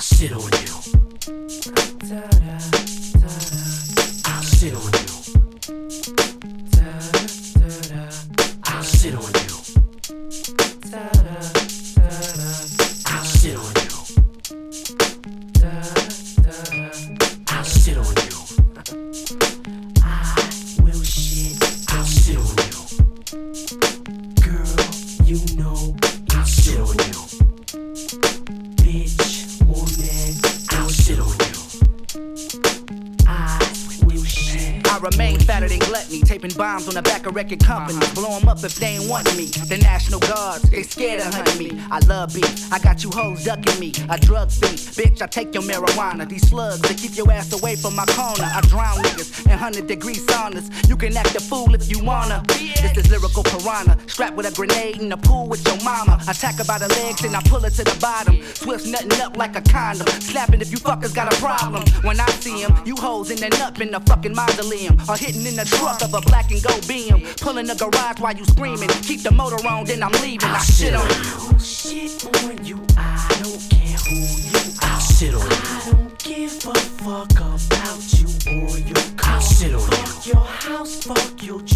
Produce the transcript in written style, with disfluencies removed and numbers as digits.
shit on you. I'll shit on you. I'll shit on you. I'll shit on you. I'll shit on you. I will shit. I'll shit on you. Girl, you know I'll shit on you. Bitch, woman, I'll shit on you. I will shit. I remain fatter than gluttony, taping bombs on the back of record companies. Blow them up if they ain't want me. The National Guards, they scared of hunting me. I love beef, I got you hoes ducking me. A drug thief, bitch, I take your marijuana. These slugs, they keep your ass away from my corner. I drown niggas in 100-degree saunas. You can act a fool if you wanna. This is lyrical piranha, strapped with a grenade in the pool with your mama. Attack her by the legs and I pull her to the bottom. Twist nothing up like a condom. Slapping if you fuckers got a problem. When I see him, you hoes in the nut in the fucking mausoleum. Or hitting in the truck of a black and gold beam. Pulling the garage while you screaming. Keep the motor on, then I'm leaving. I shit on you. Shit on you. I don't care who you are. I'll shit on you. I don't give a fuck about you or your car. I'll shit on you. Fuck your house, fuck your